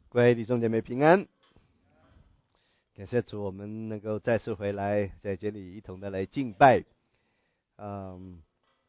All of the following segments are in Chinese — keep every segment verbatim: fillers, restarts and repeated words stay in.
各位弟兄姐妹平安，感谢主，我们能够再次回来，在这里一同的来敬拜。嗯，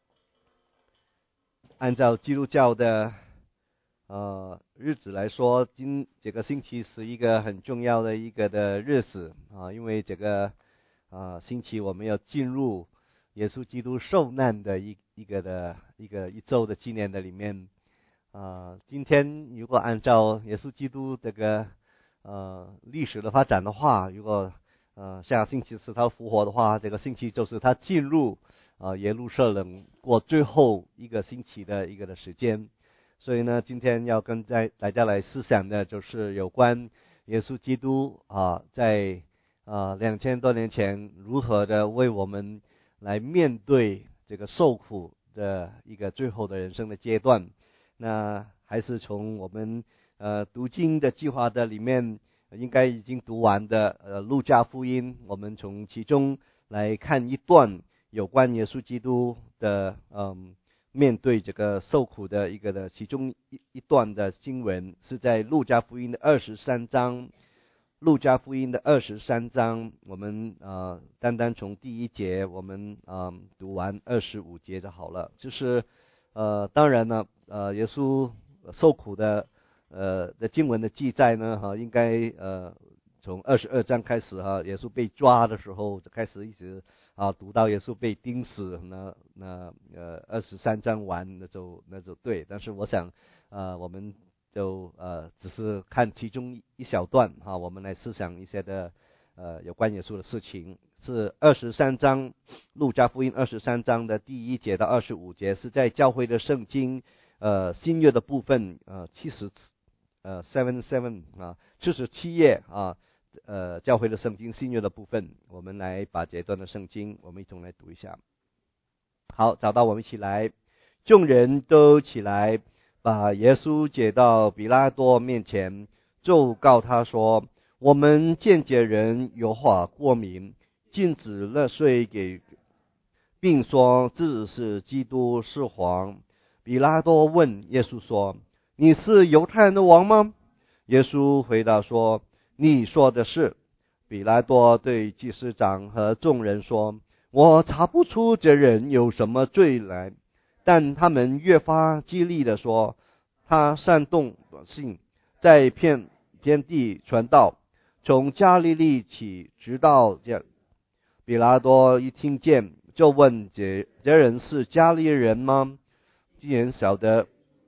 按照基督教的呃日子来说，今这个星期是一个很重要的一个的日子啊，因为这个啊、呃、星期我们要进入耶稣基督受难的一一个的一个一周的纪念的里面。啊、呃，今天如果按照耶稣基督这个呃历史的发展的话，如果呃下星期是他复活的话，这个星期就是他进入呃耶路撒冷过最后一个星期的一个的时间。所以呢，今天要跟在大家来思想的就是有关耶稣基督啊、呃，在啊两千多年前如何的为我们来面对这个受苦的一个最后的人生的阶段。那还是从我们呃读经的计划的里面，应该已经读完的呃路加福音，我们从其中来看一段有关耶稣基督的嗯面对这个受苦的一个的其中一一段的经文，是在路加福音的二十三章。路加福音的二十三章，我们呃单单从第一节我们呃读完二十五节就好了。就是呃当然呢，呃耶稣受苦的呃的经文的记载呢，哈、呃，应该呃从二十二章开始哈、啊，耶稣被抓的时候就开始一直啊读到耶稣被钉死，那那呃二十三章完那就那就对。但是我想呃我们就呃只是看其中一小段哈、啊，我们来思想一些的呃有关耶稣的事情。是二十三章，路加福音二十三章的第一节到二十五节，是在教会的圣经呃新约的部分，呃七十呃 seven seven 啊七十七页啊，呃教会的圣经新约的部分，我们来把这段的圣经我们一同来读一下。好，找到我们一起来。众人都起来，把耶稣解到比拉多面前，就告他说：我们见解人有话过明，禁止勒税给，并说自是基督，是王。比拉多问耶稣说：你是犹太人的王吗？耶稣回答说：你说的是。比拉多对祭司长和众人说：我查不出这人有什么罪来。但他们越发激励地说：他煽动百姓，在遍遍地传道，从加利利起直到这。比拉多一听见，就问这这人是加利利人吗？既然晓得，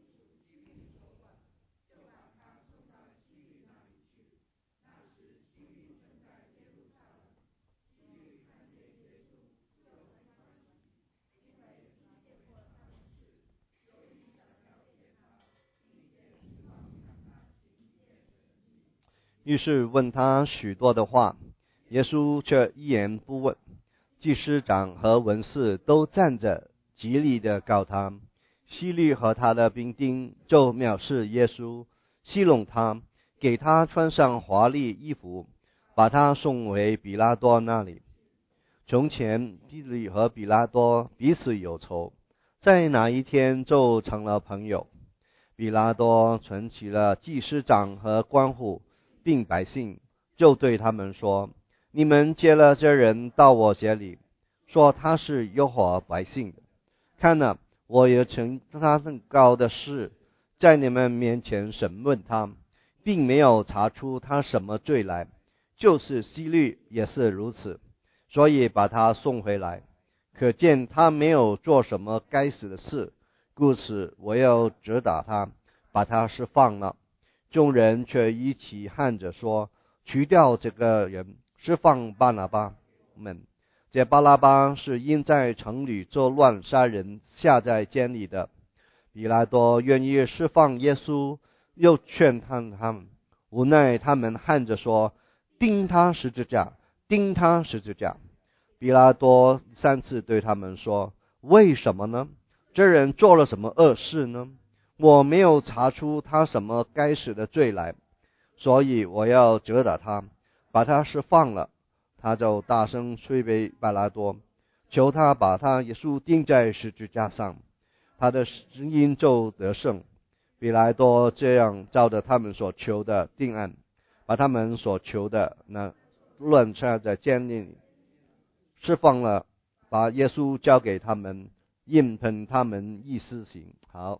于是问他许多的话，耶稣却一言不问。祭司长和文士都站着，极力的告他。希律和他的兵丁就藐视耶稣，戏弄他，给他穿上华丽衣服，把他送回比拉多那里。从前希律和比拉多彼此有仇，在哪一天就成了朋友。比拉多存起了祭司长和官户并百姓，就对他们说：你们接了这人到我这里，说他是耶和华百姓的。看了，我也曾他更高的事在你们面前审问他，并没有查出他什么罪来，就是希律也是如此，所以把他送回来。可见他没有做什么该死的事，故此我要责打他，把他释放了。众人却一起喊着说：除掉这个人，释放巴拿巴们。这巴拿巴是因在城里作乱杀人，下在监里的。比拉多愿意释放耶稣，又劝他们，无奈他们喊着说：钉他十字架，钉他十字架。比拉多三次对他们说：为什么呢？这人做了什么恶事呢？我没有查出他什么该死的罪来，所以我要责打他，把他释放了。他就大声催逼比拉多，求他把他耶稣钉在十字架上。他的声音就得胜。 比来多这样照着他们所求的定案，把他们所求的那乱差在监狱里释放了，把耶稣交给他们，硬凭他们意思行。好，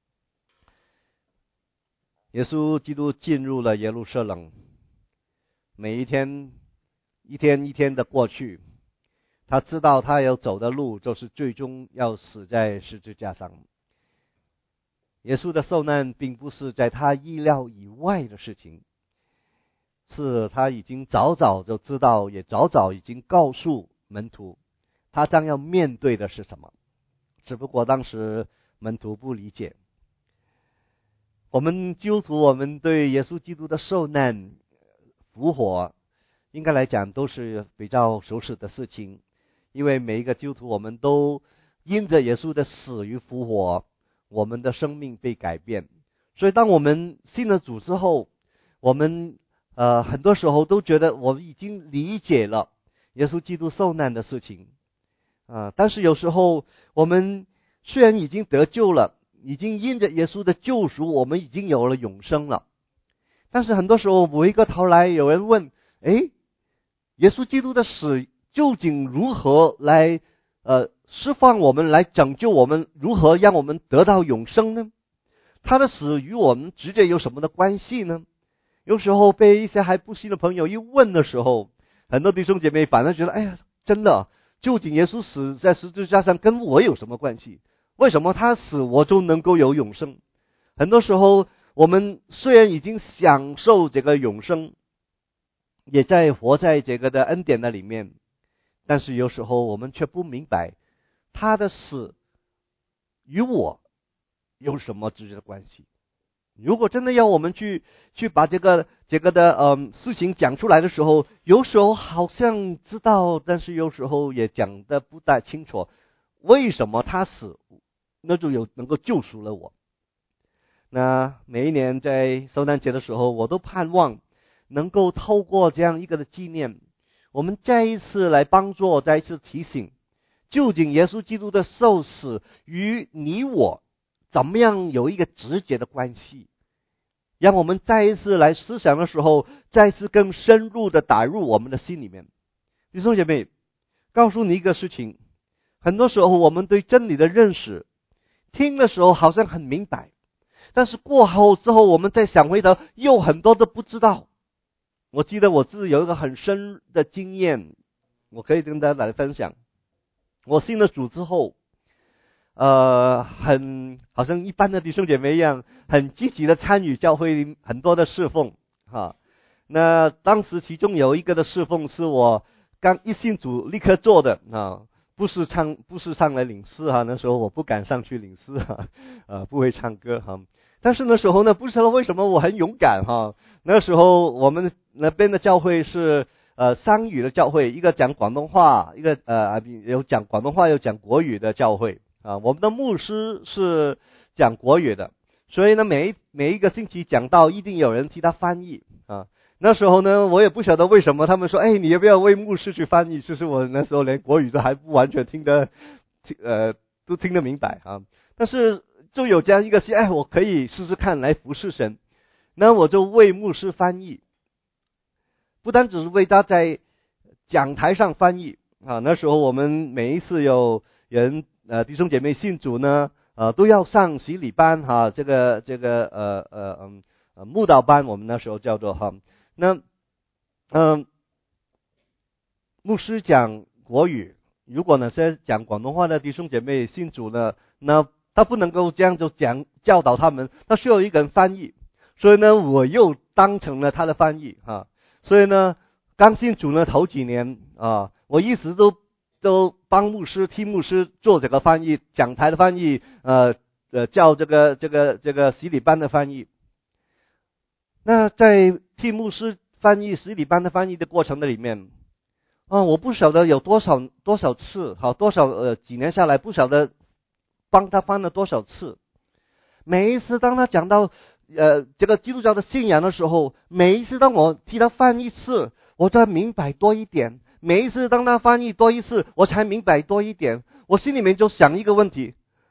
耶稣基督进入了耶路撒冷，每一天一天一天的过去，他知道他要走的路就是最终要死在十字架上。耶稣的受难并不是在他意料以外的事情，是他已经早早就知道，也早早已经告诉门徒，他将要面对的是什么。只不过当时门徒不理解。我们基督徒，我们对耶稣基督的受难、复活，应该来讲都是比较熟悉的事情，因为每一个基督徒，我们都因着耶稣的死与复活，我们的生命被改变。所以当我们信了主之后，我们呃很多时候都觉得我们已经理解了耶稣基督受难的事情啊、呃，但是有时候我们虽然已经得救了，已经因着耶稣的救赎，我们已经有了永生了，但是很多时候回过头来有人问，诶，耶稣基督的死究竟如何来呃释放我们，来拯救我们，如何让我们得到永生呢？他的死与我们直接有什么的关系呢？有时候被一些还不信的朋友一问的时候，很多弟兄姐妹反而觉得，哎呀，真的，究竟耶稣死在十字架上跟我有什么关系？为什么他死我就能够有永生？很多时候我们虽然已经享受这个永生，也在活在这个的恩典的里面，但是有时候我们却不明白他的死与我有什么直接的关系。如果真的要我们去去把这个这个的嗯事情讲出来的时候，有时候好像知道，但是有时候也讲得不大清楚，为什么他死那就有能够救赎了我。那每一年在受难节的时候，我都盼望能够透过这样一个的纪念，我们再一次来帮助，再一次提醒，究竟耶稣基督的受死与你我怎么样有一个直接的关系，让我们再一次来思想的时候，再一次更深入的打入我们的心里面。弟兄姐妹，告诉你一个事情，很多时候我们对真理的认识，听的时候好像很明白，但是过后之后我们再想回头，又很多都不知道。我记得我自己有一个很深的经验，我可以跟大家来分享。我信了主之后，呃，很好像一般的弟兄姐妹一样，很积极的参与教会很多的侍奉哈。那当时其中有一个的侍奉是我刚一信主立刻做的啊，不是唱不是上来领诗哈，那时候我不敢上去领诗哈，呃，不会唱歌哈。但是那时候呢，不知道为什么我很勇敢哈。那时候我们那边的教会是呃三语的教会，一个讲广东话，一个呃有讲广东话有讲国语的教会啊。我们的牧师是讲国语的，所以呢每一每一个星期讲到一定有人替他翻译啊。那时候呢，我也不晓得为什么他们说，哎，你要不要为牧师去翻译？其实我那时候连国语都还不完全听得呃都听得明白啊。但是就有这样一个心，哎，我可以试试看来服侍神。那我就为牧师翻译，不单只是为他在讲台上翻译啊。那时候我们每一次有人呃弟兄姐妹信主呢，呃都要上洗礼班哈、啊，这个这个呃呃嗯呃慕道班，我们那时候叫做哈。那嗯、呃，牧师讲国语，如果呢是讲广东话的弟兄姐妹信主呢，那他不能够这样就讲教导他们，他需要一个人翻译，所以呢，我又当成了他的翻译哈。所以呢，刚信主呢头几年啊，我一直都都帮牧师替牧师做这个翻译，讲台的翻译，呃呃教这个这个这个洗礼班的翻译。那在替牧师翻译洗礼班的翻译的过程的里面，啊，我不晓得有多少多少次，好多少呃几年下来，不晓得帮他翻了多少次。每一次当他讲到呃这个基督教的信仰的时候，每一次当我替他翻一次，我才明白多一点；每一次当他翻译多一次，我才明白多一点。我心里面就想一个问题：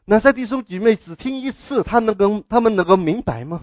哪些弟兄姐妹只听一次，他能够他们能够明白吗？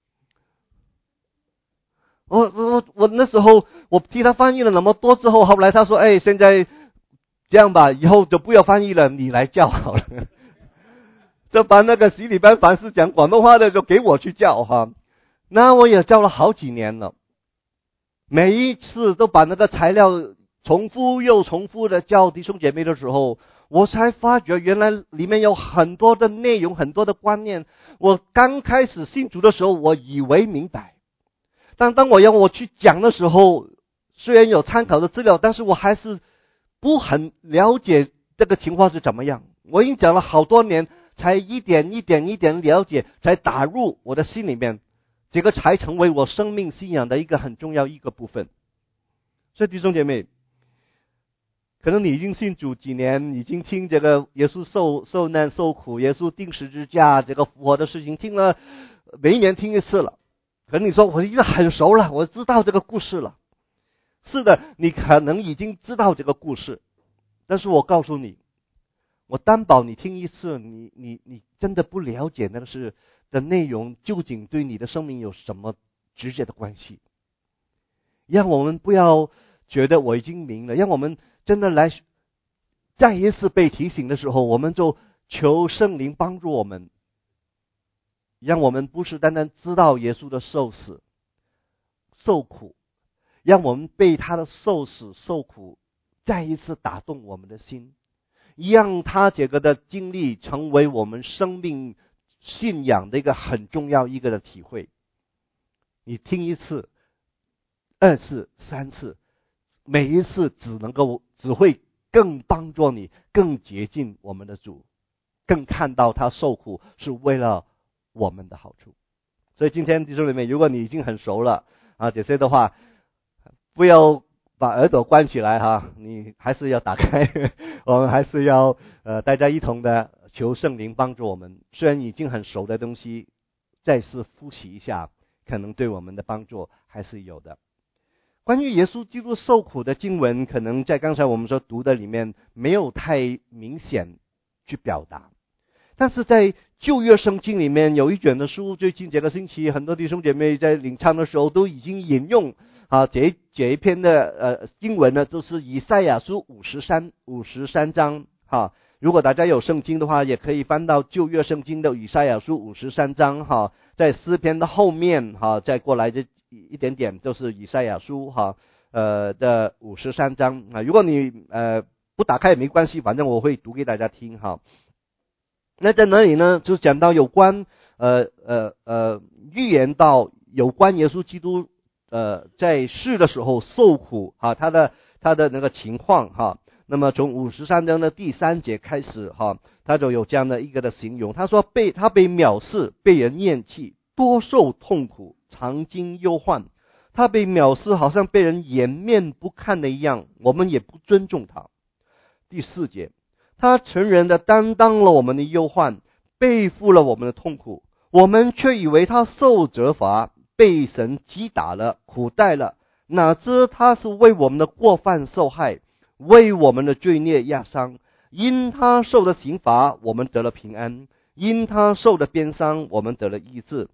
我我我那时候我替他翻译了那么多之后，后来他说：“哎，现在这样吧，以后就不要翻译了，你来教好了。”就把那个洗礼班凡是讲广东话的就给我去教哈。那我也教了好几年了，每一次都把那个材料重复又重复的教弟兄姐妹的时候，我才发觉原来里面有很多的内容，很多的观念。我刚开始信主的时候，我以为明白，但当我要我去讲的时候，虽然有参考的资料，但是我还是不很了解这个情况是怎么样。我已经讲了好多年，才一点一点一点了解，才打入我的心里面，这个才成为我生命信仰的一个很重要一个部分。所以弟兄姐妹，可能你已经信主几年，已经听这个耶稣受受难受苦，耶稣钉十字架这个复活的事情听了，每一年听一次了。可能你说我已经很熟了，我知道这个故事了。是的，你可能已经知道这个故事，但是我告诉你，我担保你听一次，你你你真的不了解那个事的内容究竟对你的生命有什么直接的关系。让我们不要觉得我已经明了，让我们真的来再一次被提醒的时候，我们就求圣灵帮助我们，让我们不是单单知道耶稣的受死受苦，让我们被他的受死受苦再一次打动我们的心，让他这个的经历成为我们生命信仰的一个很重要一个的体会。你听一次二次三次，每一次只能够只会更帮助你更接近我们的主，更看到他受苦是为了我们的好处。所以今天弟兄姊妹，如果你已经很熟了啊，这些的话不要把耳朵关起来哈，你还是要打开我们还是要呃大家一同的求圣灵帮助我们。虽然已经很熟的东西，再次复习一下，可能对我们的帮助还是有的。关于耶稣基督受苦的经文，可能在刚才我们所读的里面没有太明显去表达，但是在旧约圣经里面有一卷的书，最近这个星期很多弟兄姐妹在领唱的时候都已经引用啊，这这一篇的呃经文呢，就是以赛亚书五十三五十三章哈。如果大家有圣经的话，也可以翻到旧约圣经的以赛亚书五十三章哈，在诗篇的后面哈，再过来这一点点就是以赛亚书哈呃的五十三章啊。如果你呃不打开也没关系，反正我会读给大家听哈。那在哪里呢？就讲到有关呃呃呃预言到有关耶稣基督呃在世的时候受苦啊，他的他的那个情况哈。那么从五十三章的第三节开始哈，他就有这样的一个的形容，他说被他被藐视，被人厌弃，多受痛苦，常经忧患。他被藐视，好像被人掩面不看的一样，我们也不尊重他。第四节，他诚然的担当了我们的忧患，背负了我们的痛苦，我们却以为他受责罚，被神击打了，苦待了，哪知他是为我们的过犯受害，为我们的罪孽压伤。因他受的刑罚，我们得了平安；因他受的鞭伤，我们得了医治。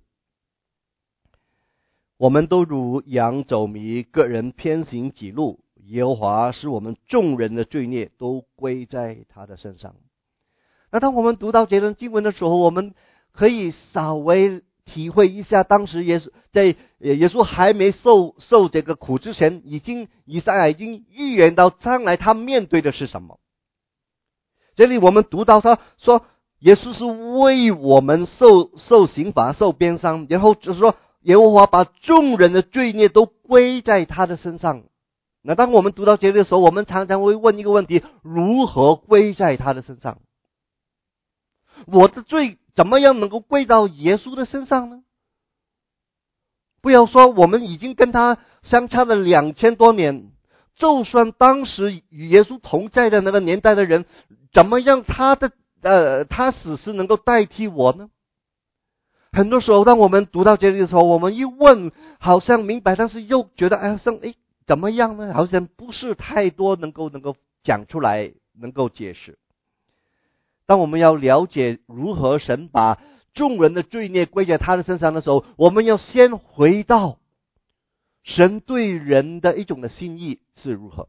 我们都如羊走迷，个人偏行己路，耶和华使我们众人的罪孽都归在他的身上。那当我们读到这段经文的时候，我们可以稍微体会一下，当时耶稣在耶稣还没受受这个苦之前，已经以赛亚已经预言到将来他面对的是什么。这里我们读到他说耶稣是为我们受受刑罚受鞭伤，然后就是说耶和华把众人的罪孽都归在他的身上。那当我们读到这里的时候，我们常常会问一个问题，如何归在他的身上？我的罪怎么样能够归到耶稣的身上呢？不要说我们已经跟他相差了两千多年，就算当时与耶稣同在的那个年代的人，怎么样他的呃他死是能够代替我呢？很多时候当我们读到这里的时候，我们一问好像明白，但是又觉得哎像哎怎么样呢？好像不是太多能够能够讲出来，能够解释。 当我们要了解如何神把众人的罪孽归在他的身上的时候，我们要先回到神对人的一种的心意是如何。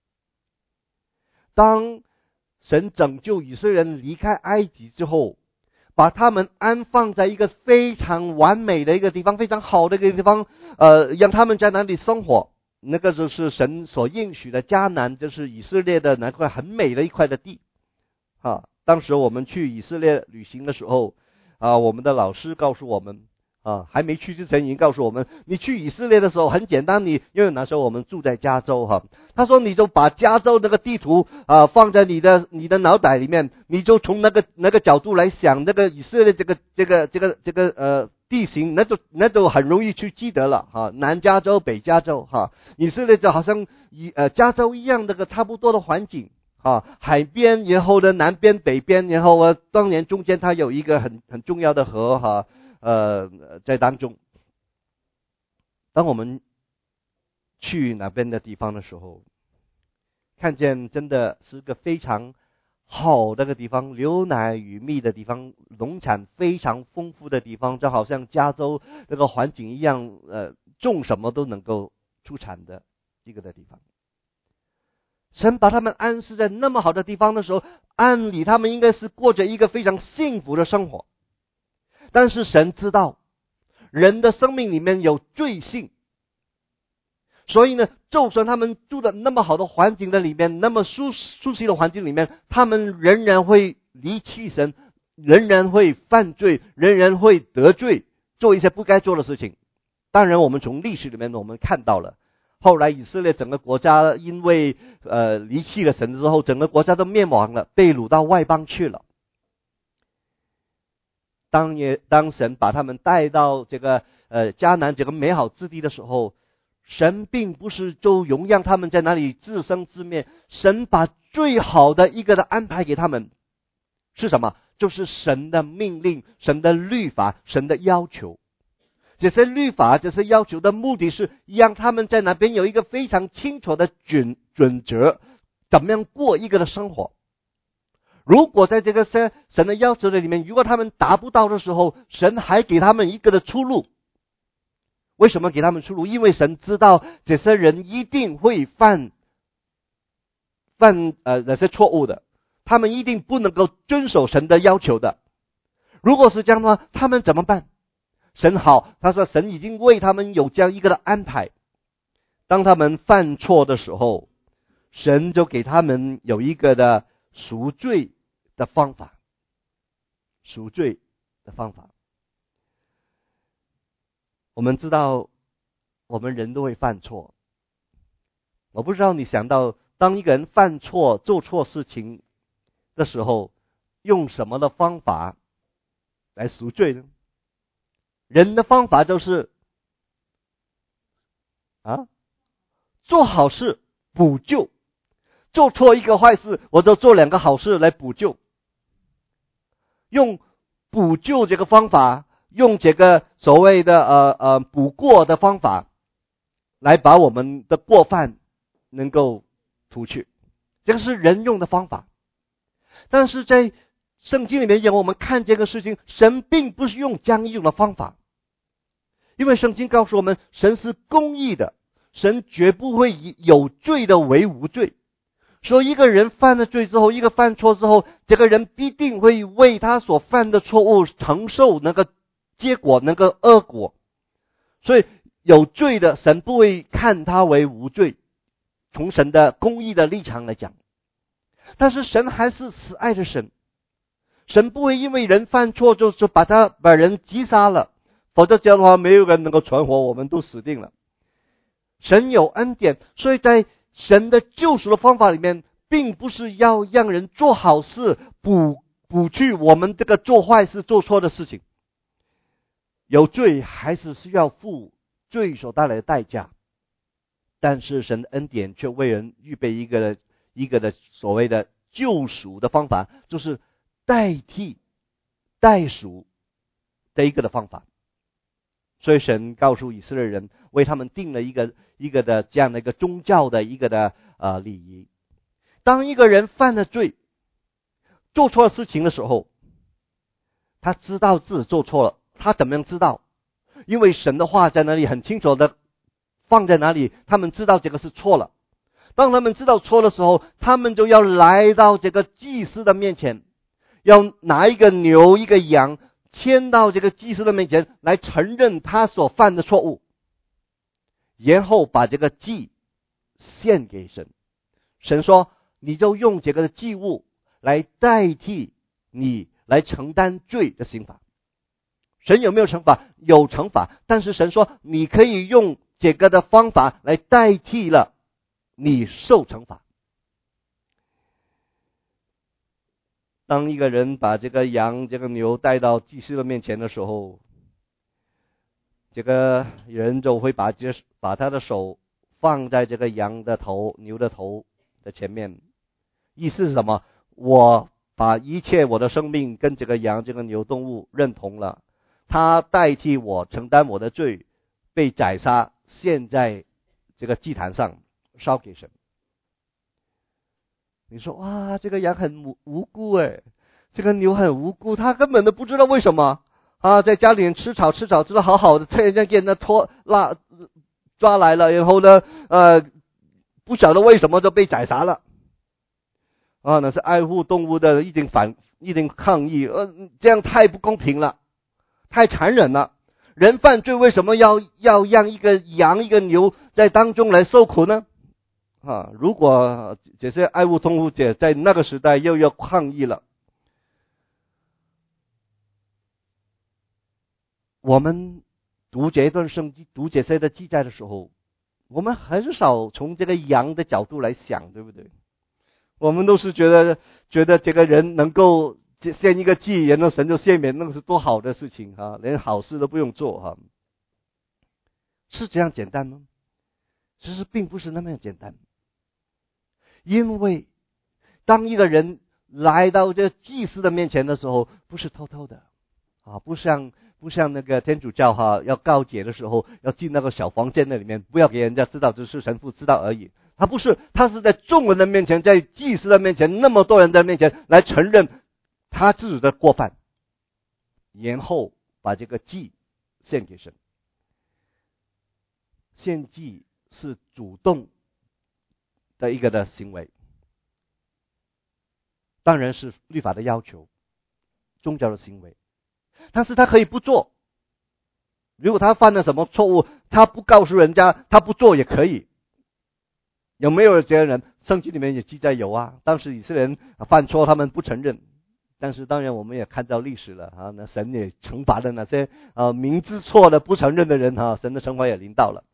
当神拯救以色列人离开埃及之后，把他们安放在一个非常完美的一个地方，非常好的一个地方，呃，让他们在那里生活。那个就是神所应许的迦南，就是以色列的那块很美的一块的地。啊，当时我们去以色列旅行的时候，啊，我们的老师告诉我们，啊，还没去之前已经告诉我们，你去以色列的时候很简单，你因为那时候我们住在加州哈，他说你就把加州那个地图啊放在你的你的脑袋里面，你就从那个那个角度来想那个以色列这个这个这个这个呃地形，那就那就很容易去记得了哈，南加州北加州哈，以色列就好像以呃加州一样那个差不多的环境。啊，海边，然后呢，南边、北边，然后呃，当年中间它有一个很很重要的河哈，呃，在当中。当我们去那边的地方的时候，看见真的是个非常好的个地方，牛奶与蜜的地方，农产非常丰富的地方，就好像加州那个环境一样，呃，种什么都能够出产的一个的地方。神把他们安置在那么好的地方的时候，按理他们应该是过着一个非常幸福的生活。但是神知道人的生命里面有罪性，所以呢，就算他们住的那么好的环境的里面，那么舒舒适的环境里面，他们仍然会离弃神，仍然会犯罪，仍然会得罪，做一些不该做的事情。当然我们从历史里面我们看到了，后来以色列整个国家因为呃离弃了神之后，整个国家都灭亡了，被掳到外邦去了。当也当神把他们带到这个呃迦南这个美好之地的时候，神并不是就容让他们在那里自生自灭，神把最好的一个的安排给他们是什么？就是神的命令、神的律法、神的要求。这些律法、这些要求的目的是让他们在那边有一个非常清楚的准准则，怎么样过一个的生活。如果在这个神的要求的里面，如果他们达不到的时候，神还给他们一个的出路。为什么给他们出路？因为神知道这些人一定会犯犯呃那些错误的，他们一定不能够遵守神的要求的。如果是这样的话，他们怎么办？神好，他说神已经为他们有这样一个的安排。当他们犯错的时候，神就给他们有一个的赎罪的方法，赎罪的方法。我们知道我们人都会犯错，我不知道你想到当一个人犯错做错事情的时候，用什么的方法来赎罪呢？人的方法就是啊，做好事补救，做错一个坏事，我就做两个好事来补救。用补救这个方法，用这个所谓的呃呃补过的方法，来把我们的过犯能够除去，这个是人用的方法。但是在圣经里面让我们看这个事情，神并不是用这样一种的方法。因为圣经告诉我们，神是公义的，神绝不会以有罪的为无罪。所以一个人犯了罪之后，一个犯错之后，这个人必定会为他所犯的错误承受那个结果，那个恶果。所以有罪的神不会看他为无罪，从神的公义的立场来讲。但是神还是慈爱的神，神不会因为人犯错就就把他把人击杀了，否则这样的话没有人能够存活，我们都死定了。神有恩典，所以在神的救赎的方法里面，并不是要让人做好事补补去我们这个做坏事做错的事情。有罪还是需要付罪所带来的代价，但是神的恩典却为人预备一个一个的所谓的救赎的方法，就是代替代赎的一个的方法。所以神告诉以色列人，为他们定了一个一个的这样的一个宗教的一个的呃礼仪。当一个人犯了罪， 做错事情的时候，他知道自己做错了，他怎么样知道？因为神的话在那里很清楚的放在哪里，他们知道这个是错了。当他们知道错的时候，他们就要来到这个祭司的面前，要拿一个牛一个羊牵到这个祭司的面前来承认他所犯的错误，然后把这个祭献给神。神说你就用这个祭物来代替你来承担罪的刑罚。神有没有惩罚？有惩罚，但是神说你可以用这个的方法来代替了你受惩罚。当一个人把这个羊这个牛带到祭司的面前的时候，这个人就会把这把他的手放在这个羊的头牛的头的前面，意思是什么？我把一切我的生命跟这个羊这个牛动物认同了，他代替我承担我的罪，被宰杀，献在这个祭坛上烧给神。你说哇，这个羊很无无辜诶，这个牛很无辜，他根本都不知道为什么啊，在家里面吃草吃草吃得好好的，突然间给人家拖拉抓来了，然后呢呃不晓得为什么就被宰杀了啊，那是爱护动物的一定反一定抗议，呃这样太不公平了，太残忍了。人犯罪为什么要要让一个羊一个牛在当中来受苦呢？啊，如果这些爱护动物者在那个时代又要抗议了，我们读这段圣经读这些的记载的时候，我们很少从这个羊的角度来想，对不对？我们都是觉得觉得这个人能够献一个祭，然后神就赦免，那个是多好的事情啊，连好事都不用做哈，是这样简单吗？其实并不是那么简单。因为当一个人来到这祭司的面前的时候，不是偷偷的啊，不像不像那个天主教哈，要告解的时候要进那个小房间那里面，不要给人家知道，只是神父知道而已。他不是，他是在众人的面前，在祭司的面前，那么多人的面前来承认他自己的过犯，然后把这个祭献给神。献祭是主动的一个的行为，当然是律法的要求，宗教的行为，但是他可以不做。如果他犯了什么错误，他不告诉人家，他不做也可以。有没有这样的人？圣经里面也记载有啊。当时以色列人犯错，他们不承认，但是当然我们也看到历史了啊，那神也惩罚了那些呃明知错的不承认的人哈，神的惩罚也临到了。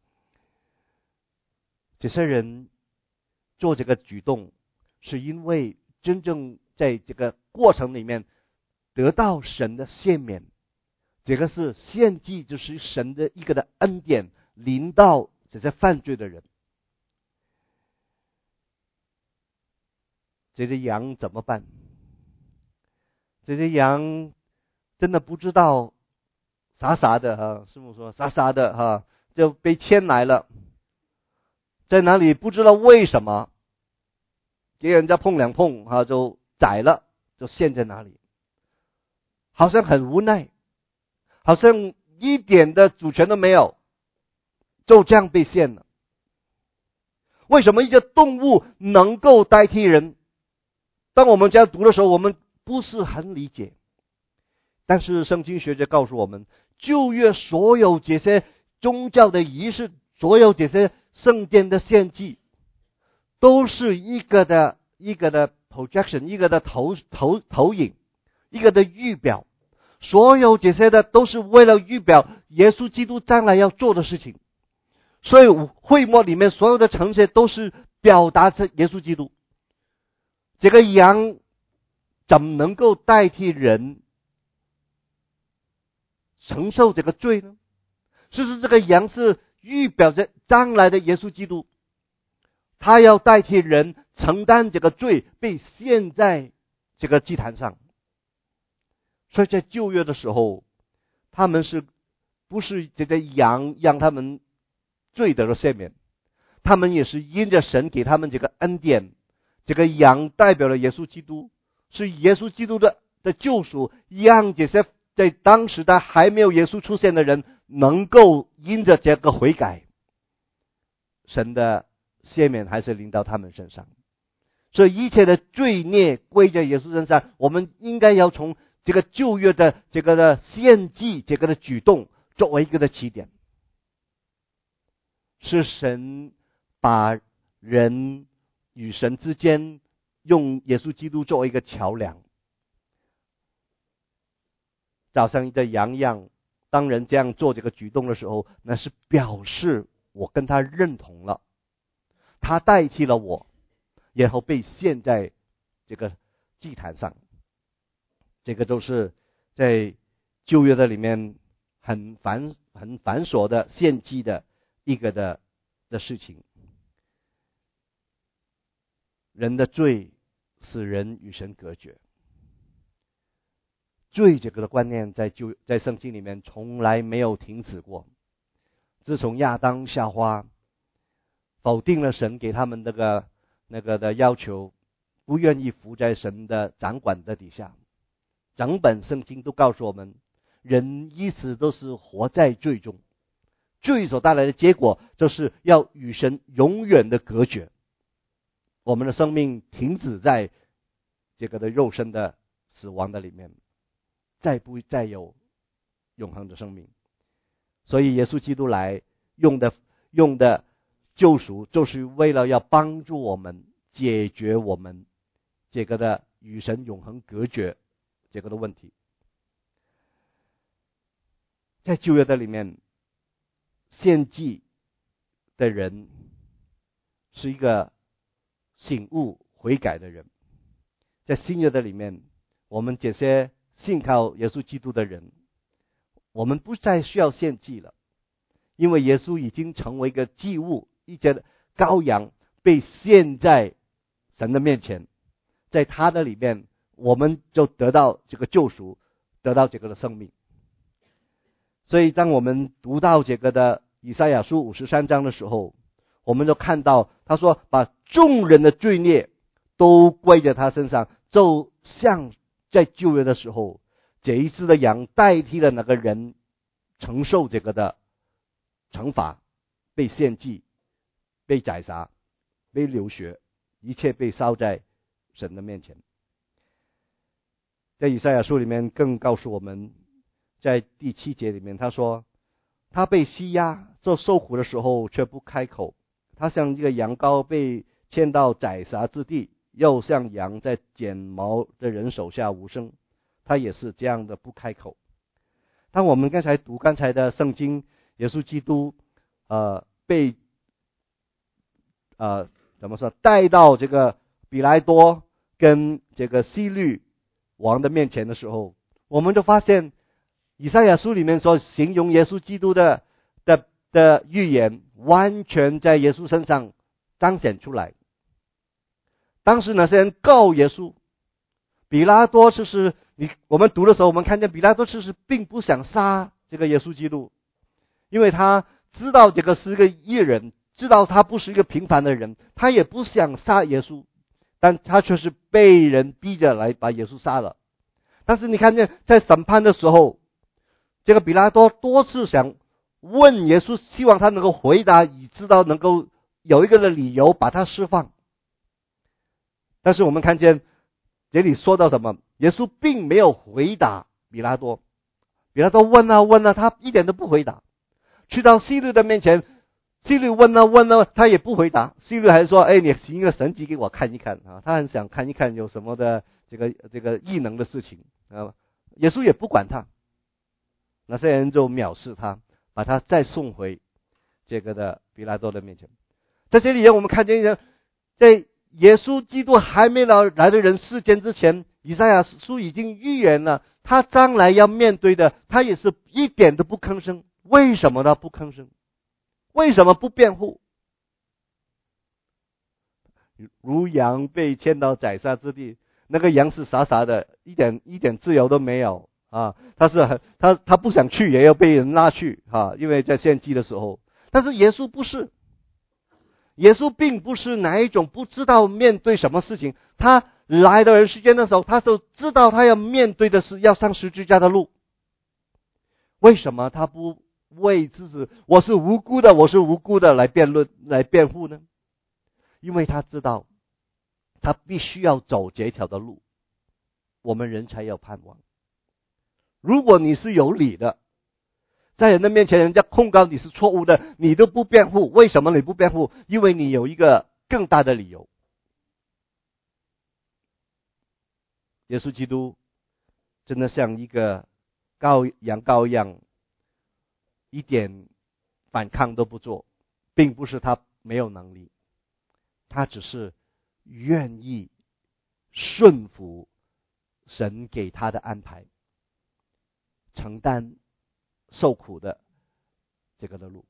这些人做这个举动，是因为真正在这个过程里面得到神的赦免，这个是献祭，就是神的一个的恩典临到这些犯罪的人。这些羊怎么办？这些羊真的不知道，傻傻的哈，师母说傻傻的哈，就被牵来了，在哪里不知道为什么，给人家碰两碰哈就宰了，就陷在哪里，好像很无奈，好像一点的主权都没有，就这样被陷了。为什么一些动物能够代替人？当我们这样读的时候，我们不是很理解。但是圣经学者告诉我们，旧约所有这些宗教的仪式，所有这些圣殿的献祭，都是一个的一个的 projection， 一个的投投投影，一个的预表。所有这些的都是为了预表耶稣基督将来要做的事情。所以会幕里面所有的呈现都是表达着耶稣基督。这个羊怎么能够代替人承受这个罪呢？其实这个羊是预表着将来的耶稣基督，他要代替人承担这个罪，被献在这个祭坛上。所以在旧约的时候，他们是不是这个羊让他们罪得了赦免，他们也是因着神给他们这个恩典，这个羊代表了耶稣基督， 是耶稣基督的的救赎，让这些在当时的还没有耶稣出现的人，能够因着这个悔改，神的赦免还是临到他们身上。所以一切的罪孽归在耶稣身上，我们应该要从这个旧约的这个的献祭这个的举动作为一个的起点，是神把人与神之间用耶稣基督作为一个桥梁，早上一个羊样，当人这样做这个举动的时候，那是表示我跟他认同了，他代替了我，然后被献在这个祭坛上。这个都是在旧约的里面很繁很繁琐的献祭的一个的的事情。人的罪使人与神隔绝，罪这个的观念在旧在圣经里面从来没有停止过。自从亚当夏娃否定了神给他们那个那个的要求，不愿意服在神的掌管的底下，整本圣经都告诉我们，人一直都是活在罪中，罪所带来的结果就是要与神永远的隔绝，我们的生命停止在这个的肉身的死亡的里面，再不再有永恒的生命。所以耶稣基督来用的用的救赎，就是为了要帮助我们解决我们这个的与神永恒隔绝这个的问题。在旧约的里面，献祭的人是一个醒悟悔改的人。在新约的里面，我们这些信靠耶稣基督的人，我们不再需要献祭了，因为耶稣已经成为一个祭物，一个羔羊被献在神的面前，在他的里面我们就得到这个救赎，得到这个的生命。所以当我们读到这个的以赛亚书五十三章的时候，我们就看到他说把众人的罪孽都归在他身上，就像在旧约的时候，这一只的羊代替了那个人承受这个的惩罚，被献祭，被宰杀，被流血，一切被烧在神的面前。在以赛亚书里面更告诉我们，在第七节里面他说，他被欺压做受苦的时候却不开口，他像一个羊羔被牵到宰杀之地，又像羊在剪毛的人手下无声，他也是这样的不开口。当我们刚才读刚才的圣经，耶稣基督呃被呃怎么说带到这个比来多跟这个希律王的面前的时候，我们就发现以赛亚书里面所形容耶稣基督的的的预言，完全在耶稣身上彰显出来。当时那些人告耶稣，比拉多其实你我们读的时候，我们看见比拉多其实并不想杀这个耶稣基督，因为他知道这个是一个义人，知道他不是一个平凡的人，他也不想杀耶稣，但他却是被人逼着来把耶稣杀了。但是你看见在审判的时候，这个比拉多多次想问耶稣，希望他能够回答，以知道能够有一个的理由把他释放。但是我们看见这里说到什么，耶稣并没有回答比拉多，比拉多问啊问啊，他一点都不回答。去到希律的面前，希律问啊问啊，他也不回答。希律还说，哎，你行一个神迹给我看一看啊，他很想看一看有什么的这个这个异能的事情啊。耶稣也不管他，那些人就藐视他，把他再送回这个的比拉多的面前。在这里我们看见在耶稣基督还没来来的人世间之前，以赛亚书已经预言了他将来要面对的，他也是一点都不吭声。为什么他不吭声？为什么不辩护？如羊被牵到宰杀之地，那个羊是傻傻的，一点一点自由都没有啊！他是他他不想去，也要被人拉去啊！因为在献祭的时候，但是耶稣不是，耶稣并不是哪一种不知道面对什么事情，他来到人世间的时候，他就知道他要面对的是要上十字架的路。为什么他不为自己我是无辜的我是无辜的来辩论来辩护呢？因为他知道他必须要走这条的路，我们人才有盼望。如果你是有理的，在人的面前人家控告你是错误的，你都不辩护，为什么你不辩护？因为你有一个更大的理由。耶稣基督真的像一个羔羊羔一样，一点反抗都不做，并不是他没有能力，他只是愿意顺服神给他的安排，承担受苦的这个的路。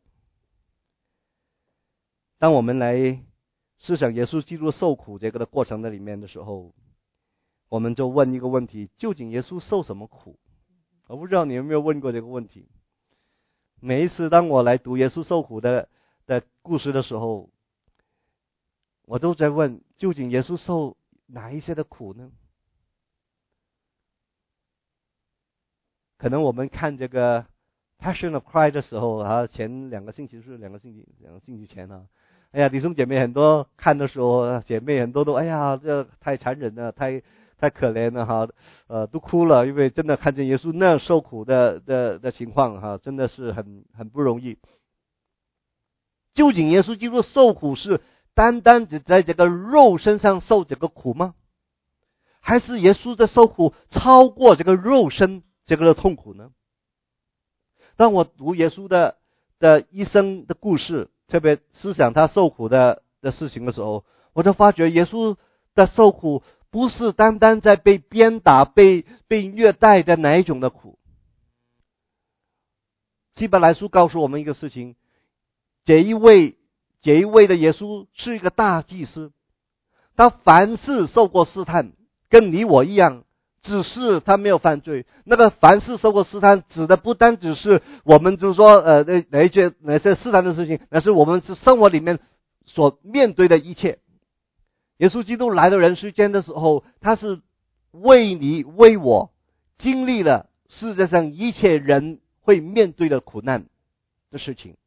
当我们来思想耶稣基督受苦这个的过程的里面的时候，我们就问一个问题：究竟耶稣受什么苦？我不知道你有没有问过这个问题。每一次当我来读耶稣受苦的的故事的时候，我都在问，究竟耶稣受哪一些的苦呢？可能我们看这个 Passion of Christ 的时候啊，前两个星期是两个星期两个星期前啊，哎呀，弟兄姐妹很多看的时候，姐妹很多都哎呀，这太残忍了，太太可怜了哈，呃，都哭了，因为真的看见耶稣那受苦的的的情况哈，真的是很很不容易。究竟耶稣基督受苦是单单只在这个肉身上受这个苦吗？还是耶稣的受苦超过这个肉身这个的痛苦呢？当我读耶稣的的一生的故事，特别思想他受苦的的事情的时候，我就发觉耶稣的受苦不是单单在被鞭打、被被虐待的哪一种的苦。希伯来书告诉我们一个事情，这一位这一位的耶稣是一个大祭司，他凡事受过试探，跟你我一样，只是他没有犯罪。那个凡事受过试探，指的不单只是我们就是说呃哪一些哪些试探的事情，那是我们是生活里面所面对的一切。耶稣基督来到人世间的时候，他是为你为我经历了世界上一切人会面对的苦难的事情。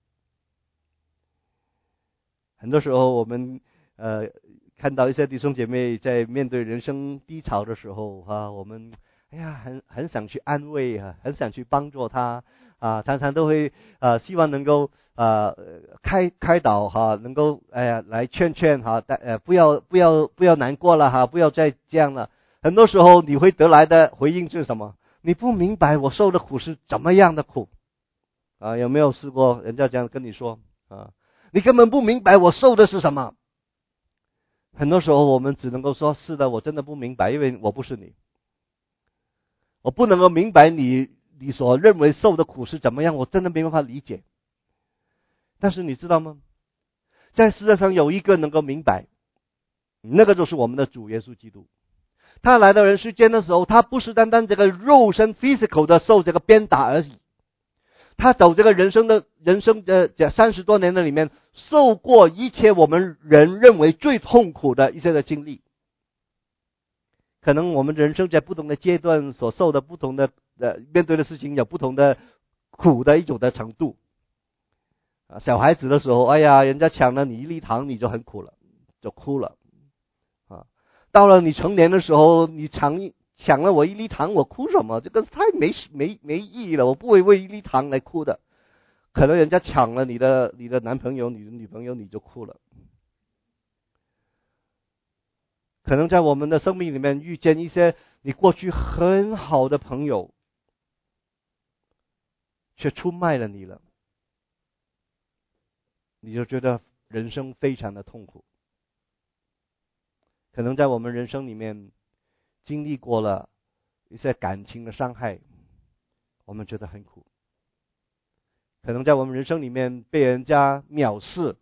很多时候我们呃看到一些弟兄姐妹在面对人生低潮的时候啊，我们哎呀很很想去安慰啊，很想去帮助他啊，常常都会呃希望能够呃开开导哈、啊，能够哎呀来劝劝哈、啊，呃不要不要不要难过了哈、啊，不要再这样了。很多时候你会得来的回应是什么？你不明白我受的苦是怎么样的苦啊？有没有试过人家这样跟你说啊？你根本不明白我受的是什么。很多时候我们只能够说是的，我真的不明白，因为我不是你，我不能够明白你你所认为受的苦是怎么样，我真的没办法理解。但是你知道吗？在世界上有一个能够明白，那个就是我们的主耶稣基督。他来到人世间的时候，他不是单单这个肉身 physical 的受这个鞭打而已，他走这个人生的人生的这三十多年的里面，受过一切我们人认为最痛苦的一些的经历。可能我们人生在不同的阶段所受的不同的呃面对的事情有不同的苦的一种的程度。啊，小孩子的时候，哎呀，人家抢了你一粒糖，你就很苦了，就哭了。啊，到了你成年的时候，你抢抢了我一粒糖，我哭什么？这个太没没没意义了，我不会为一粒糖来哭的。可能人家抢了你的你的男朋友、你的女朋友，你就哭了。可能在我们的生命里面遇见一些你过去很好的朋友，却出卖了你了，你就觉得人生非常的痛苦。可能在我们人生里面经历过了一些感情的伤害，我们觉得很苦。可能在我们人生里面被人家藐视，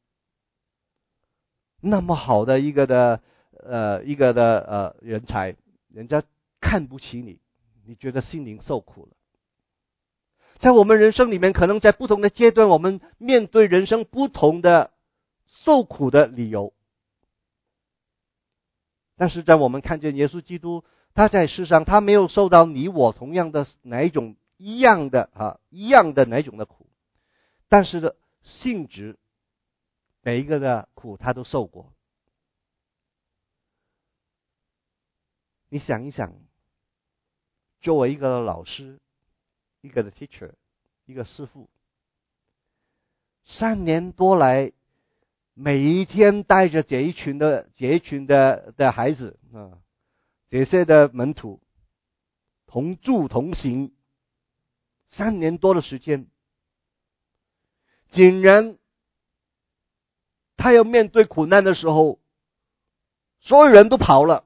那么好的一个的呃一个的呃人才，人家看不起你，你觉得心灵受苦了。在我们人生里面，可能在不同的阶段，我们面对人生不同的受苦的理由。 但是在我们看见耶稣基督，他在世上，他没有受到你我同样的哪一种一样的啊一样的哪一种的苦，但是的性质，每一个的苦他都受过。你想一想，作为一个老师，一个的 teacher， 一个师傅，三年多来，每一天带着这一群的这一群的的孩子啊，这些的门徒同住同行，三年多的时间，竟然他要面对苦难的时候，所有人都跑了。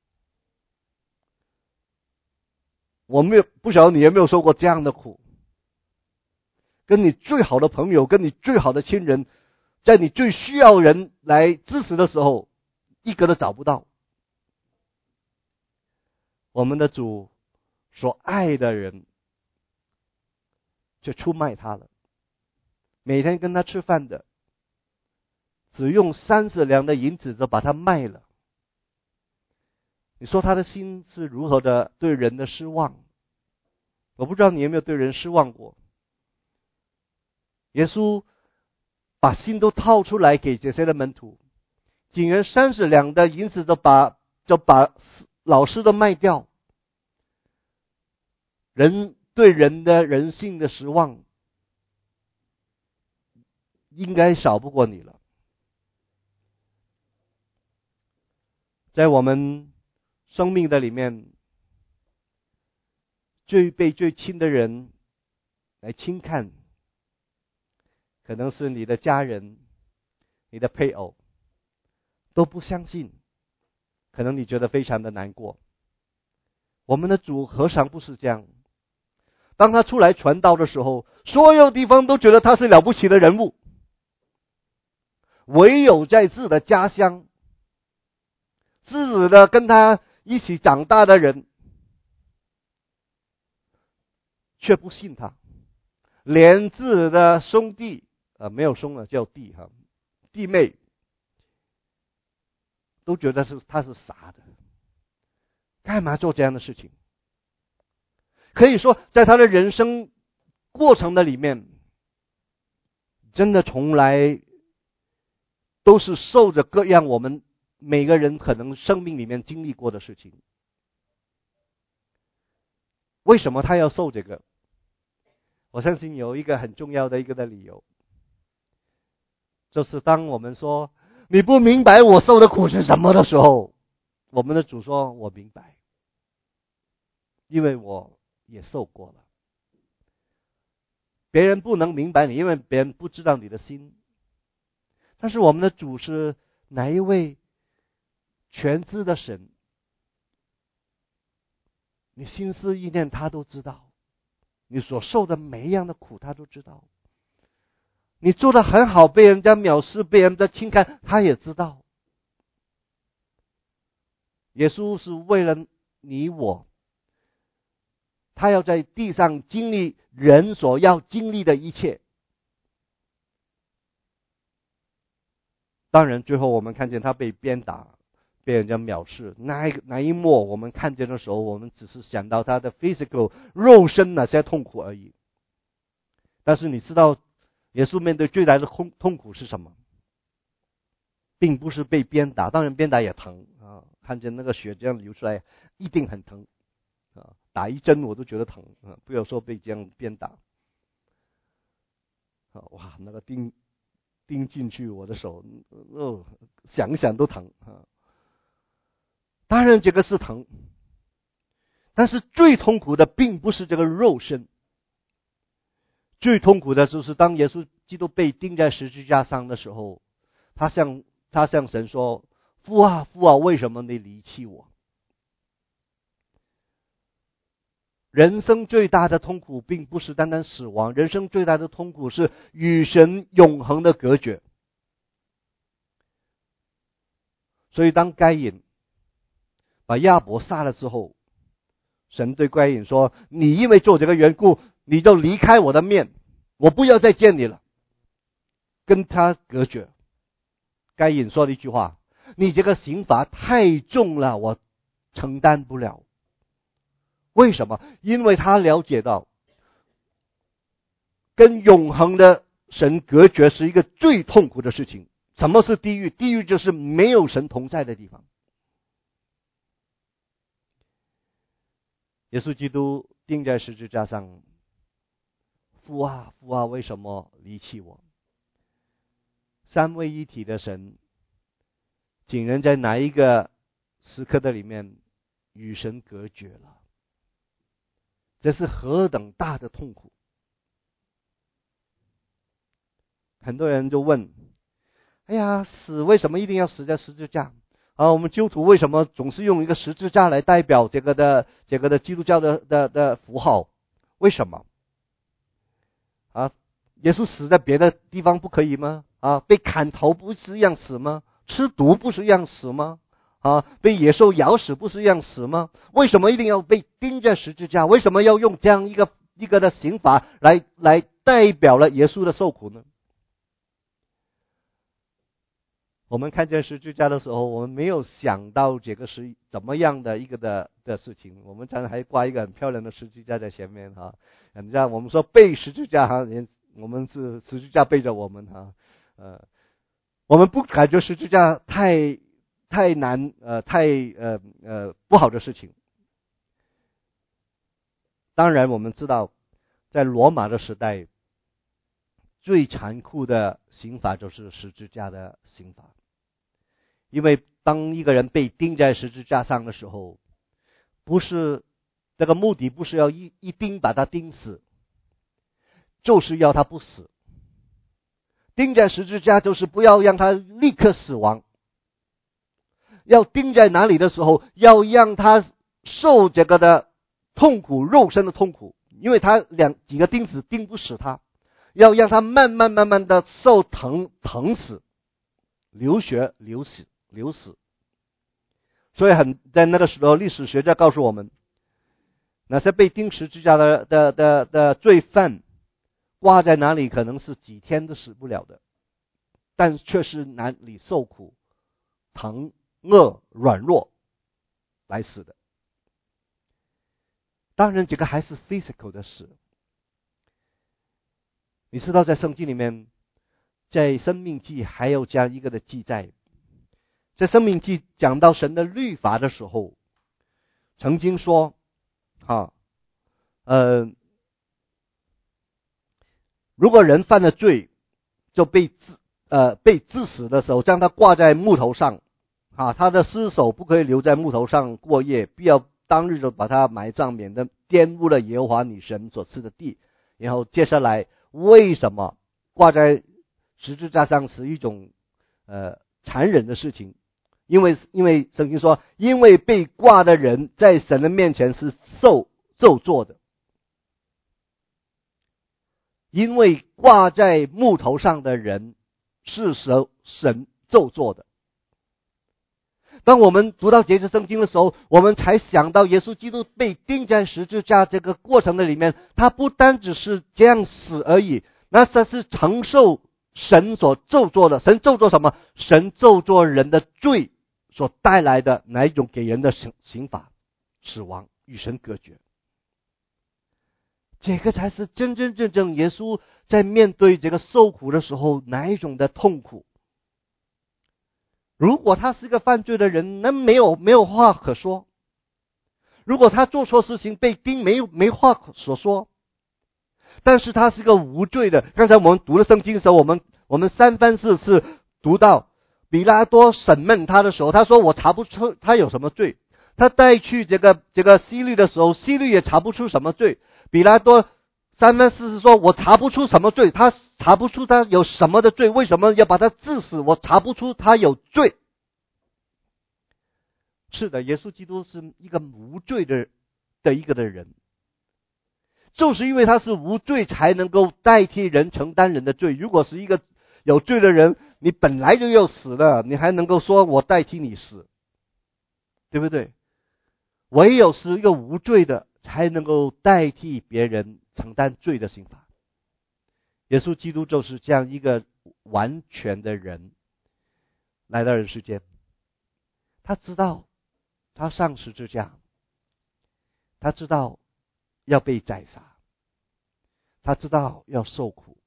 我没有不晓得你有没有受过这样的苦，跟你最好的朋友，跟你最好的亲人，在你最需要人来支持的时候，一个都找不到。我们的主所爱的人就出卖他了，每天跟他吃饭的，只用三十两的银子就把他卖了。你说他的心是如何的对人的失望？我不知道你有没有对人失望过。耶稣把心都掏出来给这些的门徒，竟然三十两的银子就把就把老师都卖掉。人对人的人性的失望，应该少不过你了。在我们生命的里面，最被最亲的人来轻看，可能是你的家人，你的配偶，都不相信，可能你觉得非常的难过。我们的主何尝不是这样？当他出来传道的时候，所有地方都觉得他是了不起的人物，唯有在自己的家乡，自己的跟他一起长大的人却不信他，连自己的兄弟呃没有兄了叫弟哈弟妹都觉得是他是傻的，干嘛做这样的事情？可以说在他的人生过程的里面，真的从来都是受着各样我们每个人可能生命里面经历过的事情。为什么他要受这个？我相信有一个很重要的一个的理由，就是当我们说你不明白我受的苦是什么的时候，我们的主说我明白，因为我也受过了。别人不能明白你，因为别人不知道你的心。但是我们的主是哪一位全知的神？你心思意念他都知道，你所受的每一样的苦他都知道。你做得很好，被人家藐视，被人家轻看，他也知道。耶稣是为了你我，他要在地上经历人所要经历的一切。当然最后我们看见他被鞭打，被人家藐视，那一那一幕我们看见的时候，我们只是想到他的 physical 肉身那些痛苦而已。但是你知道耶稣面对最大的痛痛苦是什么？并不是被鞭打，当然鞭打也疼啊，看见那个血这样流出来一定很疼啊，打一针我都觉得疼啊，不要说被这样鞭打啊，哇，那个钉钉进去我的手，哦，想想都疼啊。当然这个是疼，但是最痛苦的并不是这个肉身，最痛苦的就是当耶稣基督被钉在十字架上的时候，他向他向神说：父啊父啊，为什么你离弃我？人生最大的痛苦并不是单单死亡，人生最大的痛苦是与神永恒的隔绝。所以当该隐把亚伯杀了之后，神对该隐说：你因为做这个缘故，你就离开我的面，我不要再见你了，跟他隔绝。该隐说了一句话： 你这个刑罚太重了，我承担不了。为什么？因为他了解到跟永恒的神隔绝是一个最痛苦的事情。什么是地狱？地狱就是没有神同在的地方。耶稣基督钉在十字架上，父啊父啊，为什么离弃我？三位一体的神竟然在哪一个时刻的里面与神隔绝了？这是何等大的痛苦！很多人就问，哎呀，死为什么一定要死在十字架啊？我们基督徒为什么总是用一个十字架来代表这个的这个的基督教的的的符号？为什么？啊，耶稣死在别的地方不可以吗？啊，被砍头不是一样死吗？吃毒不是一样死吗？啊，被野兽咬死不是一样死吗？为什么一定要被钉在十字架？为什么要用这样一个一个的刑罚来来代表了耶稣的受苦呢？我们看见十字架的时候，我们没有想到这个是怎么样的一个的的事情。我们常常还挂一个很漂亮的十字架在前面哈，你知道我们说背十字架哈，我们是十字架背着我们哈，呃，我们不感觉十字架太太难呃太呃呃不好的事情。当然我们知道，在罗马的时代，最残酷的刑罚就是十字架的刑罚。因为当一个人被钉在十字架上的时候，不是这个目的不是要一一钉把他钉死，就是要他不死。钉在十字架就是不要让他立刻死亡。要钉在哪里的时候，要让他受这个的痛苦，肉身的痛苦，因为他两几个钉子钉不死他，要让他慢慢慢慢的受疼疼死，流血流死流死。所以很在那个时候，历史学家告诉我们，那些被钉十字架的的的的罪犯，挂在哪里可能是几天都死不了的，但却是哪里受苦、疼、饿、软弱来死的。当然，这个还是 physical 的死。你知道，在圣经里面，在申命记还有这样一个的记载，在申命记讲到神的律法的时候，曾经说，啊，呃，如果人犯了罪，就被治呃被治死的时候，将他挂在木头上，啊，他的尸首不可以留在木头上过夜，必要当日就把他埋葬，免得玷污了耶和华你神所赐的地。然后接下来，为什么挂在十字架上是一种呃残忍的事情？因为因为圣经说，因为被挂的人在神的面前是受咒诅的，因为挂在木头上的人是神神咒诅的。当我们读到这节圣经的时候，我们才想到耶稣基督被钉在十字架这个过程的里面，他不单只是这样死而已，那他是承受神所咒詛的。神咒詛什么？神咒詛人的罪所带来的哪一种给人的刑刑罚？死亡，与神隔绝。这个才是真真正正耶稣在面对这个受苦的时候哪一种的痛苦。如果他是一个犯罪的人，那没有没有话可说。如果他做错事情被钉，没有没话所说。但是他是个无罪的。刚才我们读了圣经的时候，我们我们三番四次读到比拉多审问他的时候，他说我查不出他有什么罪。他带去这个这个希律的时候，希律也查不出什么罪。比拉多三番四次说我查不出什么罪，他查不出他有什么的罪，为什么要把他治死？我查不出他有罪。是的，耶稣基督是一个无罪的的一个的人，就是因为他是无罪，才能够代替人承担人的罪。如果是一个有罪的人，你本来就要死了，你还能够说我代替你死，对不对？唯有是一个无罪的，才能够代替别人承担罪的刑罚。耶稣基督就是这样一个完全的人来到人世间， 他知道他上十字架，他知道要被宰杀，他知道要受苦。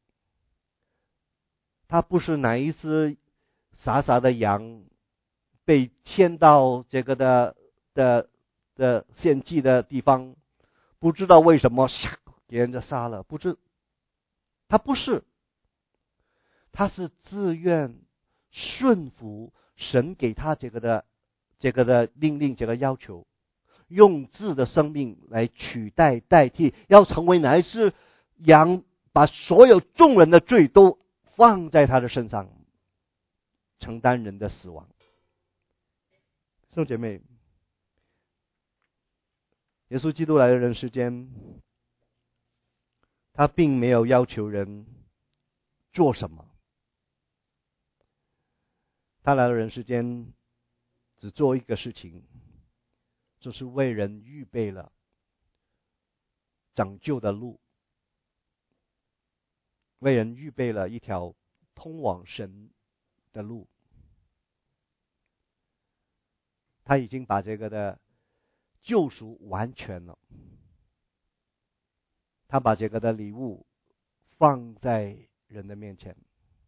他不是哪一只傻傻的羊被牵到这个的的的献祭的地方，不知道为什么给人家杀了，不知他不是，他是自愿顺服神给他这个的这个的命令，这个要求，用自的生命来取代代替，要成为哪一只羊，把所有众人的罪都放在他的身上，承担人的死亡。弟兄姐妹，耶稣基督来的人世间，他并没有要求人做什么，他来到人世间只做一个事情，就是为人预备了拯救的路，为人预备了一条通往神的路。他已经把这个的救赎完全了，他把这个的礼物放在人的面前，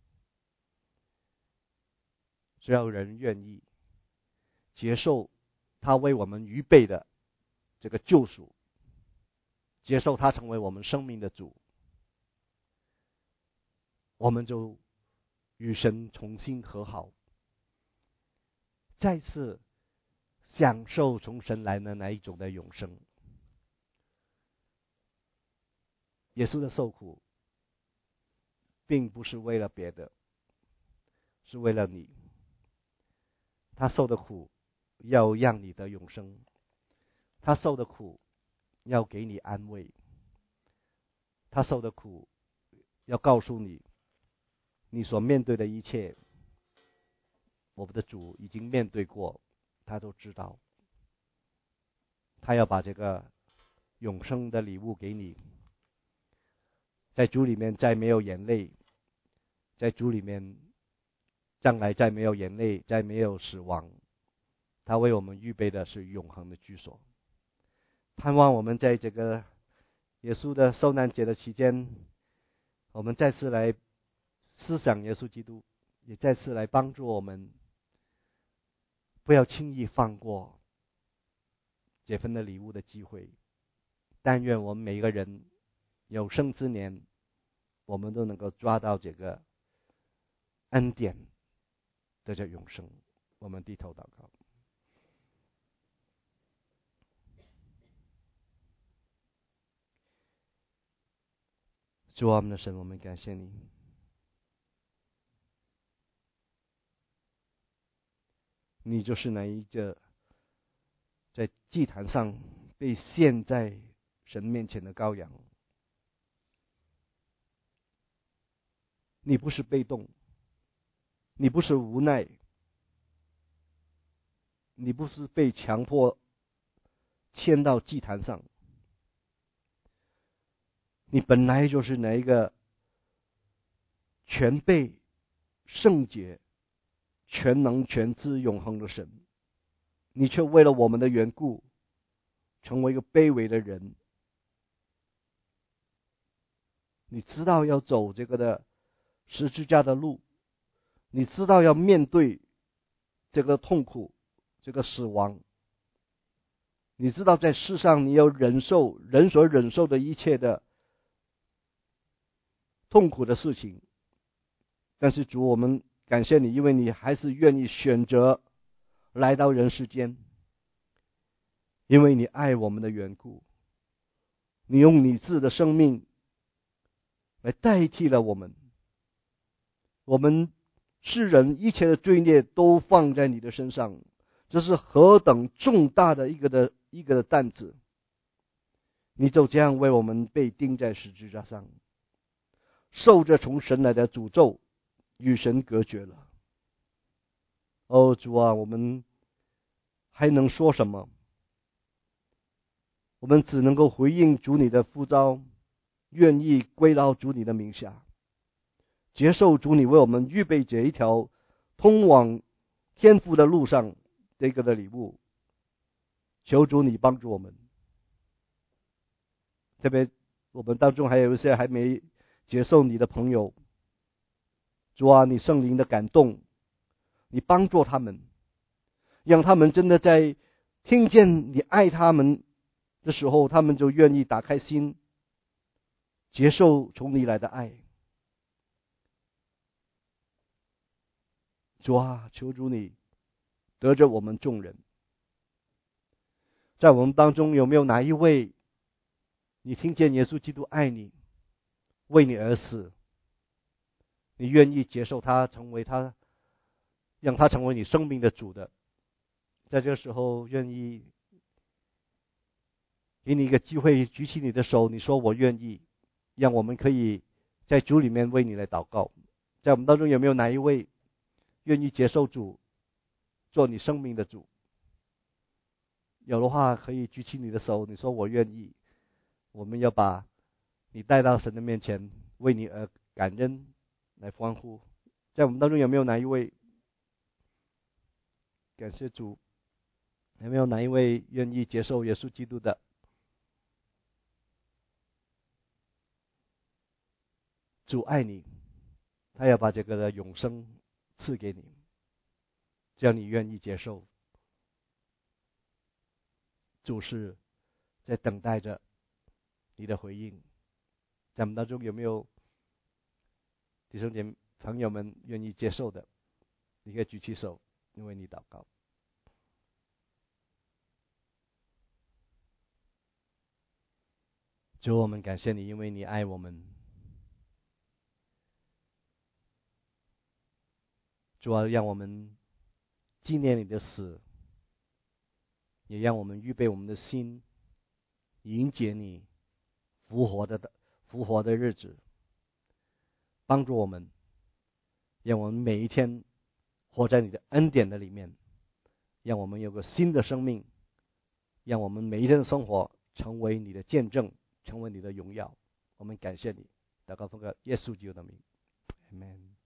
只要人愿意接受他为我们预备的这个救赎，接受他成为我们生命的主，我们就与神重新和好，再次享受从神来的那一种的永生。耶稣的受苦并不是为了别的，是为了你。他受的苦要让你得永生，他受的苦要给你安慰，他受的苦要告诉你，你所面对的一切，我们的主已经面对过，他都知道。他要把这个永生的礼物给你，在主里面再没有眼泪，在主里面将来再没有眼泪，再没有死亡。他为我们预备的是永恒的居所。盼望我们在这个耶稣的受难节的期间，我们再次来思想耶稣基督，也再次来帮助我们，不要轻易放过这份的礼物的机会。但愿我们每一个人有生之年，我们都能够抓到这个恩典，得着永生。我们低头祷告。主啊，我们的神，我们感谢你，你就是那一个在祭坛上被献在神面前的羔羊。你不是被动，你不是无奈，你不是被强迫牵到祭坛上，你本来就是那一个全备、圣洁、全能、全知、永恒的神，你却为了我们的缘故，成为一个卑微的人。你知道要走这个的十字架的路，你知道要面对这个痛苦、这个死亡，你知道在世上你要忍受人所忍受的一切的痛苦的事情。但是主，我们感谢你，因为你还是愿意选择来到人世间，因为你爱我们的缘故，你用你自己的生命来代替了我们，我们世人一切的罪孽都放在你的身上，这是何等重大的一个的一个的担子。你就这样为我们被钉在十字架上，受着从神来的诅咒，与神隔绝了。哦，主啊，我们还能说什么？我们只能够回应主你的呼召，愿意归到主你的名下，接受主你为我们预备这一条通往天父的路上这个的礼物，求主你帮助我们。特别我们当中还有一些还没接受你的朋友，主啊，你圣灵的感动，你帮助他们，让他们真的在听见你爱他们的时候，他们就愿意打开心，接受从你来的爱。主啊，求主你得着我们众人。在我们当中有没有哪一位，你听见耶稣基督爱你，为你而死，你愿意接受他，成为他，让他成为你生命的主的？在这个时候，愿意给你一个机会，举起你的手，你说我愿意，让我们可以在主里面为你来祷告。在我们当中有没有哪一位愿意接受主，做你生命的主？有的话可以举起你的手，你说我愿意。我们要把你带到神的面前，为你而感恩，来欢呼。在我们当中有没有哪一位？感谢主。有没有哪一位愿意接受耶稣基督的？主爱你，他要把这个的永生赐给你，只要你愿意接受。主是在等待着你的回应。在我们当中有没有弟兄姐妹朋友们愿意接受的？你可以举起手，因为你祷告。主，我们感谢你，因为你爱我们。主啊，让我们纪念你的死，也让我们预备我们的心，迎接你复活的复活的日子。帮助我们，让我们每一天活在你的恩典的里面，让我们有个新的生命，让我们每一天的生活成为你的见证，成为你的荣耀。我们感谢你，祷告奉靠耶稣基督的名，阿们。